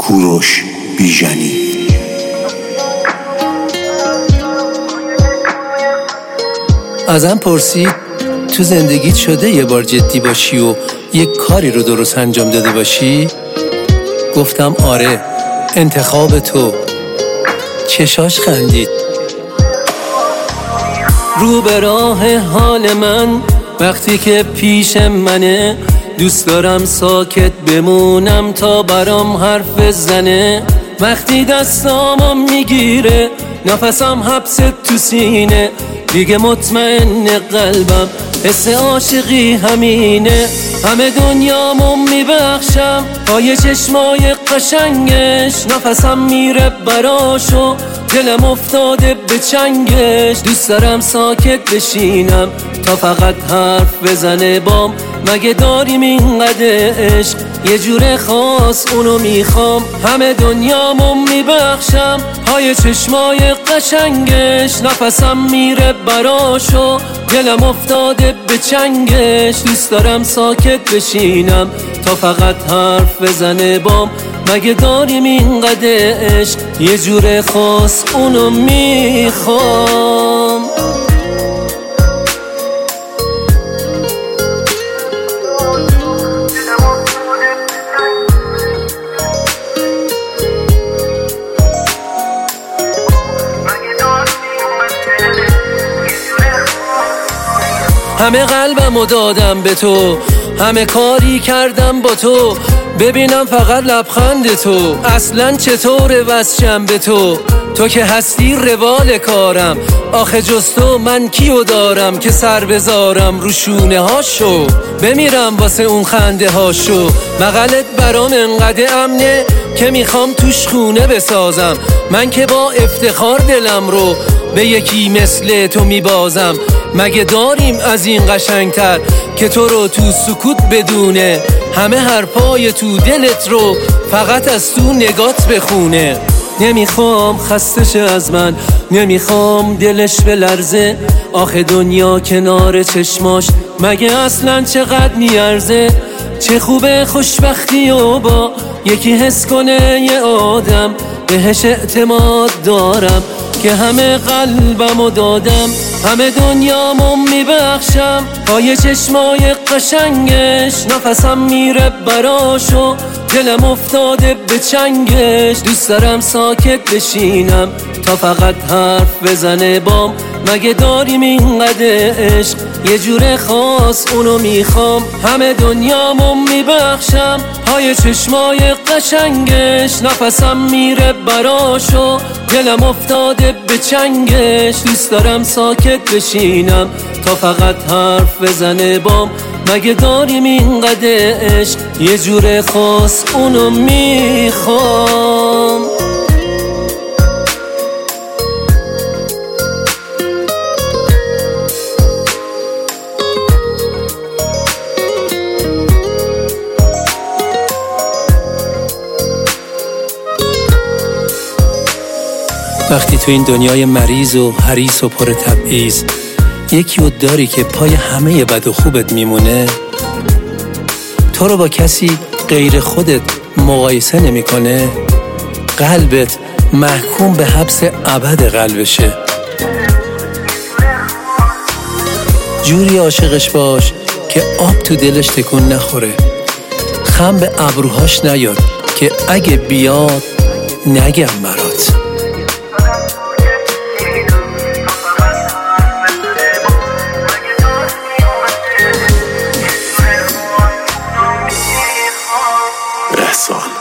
کوروش بیژنی. ازم پرسید تو زندگیت شده یه بار جدی باشی و یک کاری رو درست انجام داده باشی؟ گفتم آره، انتخاب تو. چشاش خندید. رو به راه حال من وقتی که پیش منه، دوست دارم ساکت بمونم تا برام حرف بزنه. وقتی دستامو میگیره نفسم حبس تو سینه، دیگه مطمئن قلبم حس عاشقی همینه. همه دنیامو میبخشم پای چشمای قشنگش، نفسم میره براشو دلم افتاده به چنگش. دوست دارم ساکت بشینم تا فقط حرف بزنه بام، مگه داریم اینقدر عشق یه جور خاص اونو میخوام. همه دنیامو میبخشم پای چشمای قشنگش، نفسم میره براشو دلم افتاده به چنگش. دوست دارم ساکت بشینم تا فقط حرف بزنه بام، مگه داریم اینقدر عشق یه جور خاص اونو میخوام. همه قلبمو دادم به تو، همه کاری کردم با تو، ببینم فقط لبخند تو. اصلا چطور وصلم به تو، تو که هستی روال کارم. آخه جز تو من کیو دارم که سر بذارم رو شونه هاشو، بمیرم واسه اون خنده هاشو. بغلت برام انقدر امنه که میخوام توش خونه بسازم. من که با افتخار دلم رو به یکی مثل تو میبازم. مگه داریم از این قشنگتر که تو رو تو سکوت بدونه، همه حرفای تو دلت رو فقط از تو نگات بخونه. نمیخوام خسته شه از من، نمیخوام دلش بلرزه. آخه دنیا کنار چشماش مگه اصلا چقدر میارزه. چه خوبه خوشبختی و با یکی حس کنه یه آدم، بهش اعتماد دارم که همه قلبمو دادم. همه دنیامو میبخشم پای چشمای قشنگش، نفسم میره براشو دلم افتاده به چنگش. دوست دارم ساکت بشینم تا فقط حرف بزنه بام، مگه داریم اینقدر عشق یه جور خاص اونو میخوام. همه دنیامو میبخشم پای چشمای قشنگش، نفسم میره براشو دلم افتاده به چنگش. دوست دارم ساکت بشینم تا فقط حرف بزنه بام، مگه داریم اینقدر عشق یه جور خاص اونو میخوام. وقتی تو این دنیای مریض و حریص و پر تبعیض یکی رو داری که پای همه بد و خوبت میمونه، تو رو با کسی غیر خودت مقایسه نمیکنه، قلبت محکوم به حبس ابد قلبشه. جوری عاشقش باش که آب تو دلش تکون نخوره، خم به ابروهاش نیاد که اگه بیاد نگم برات. رسال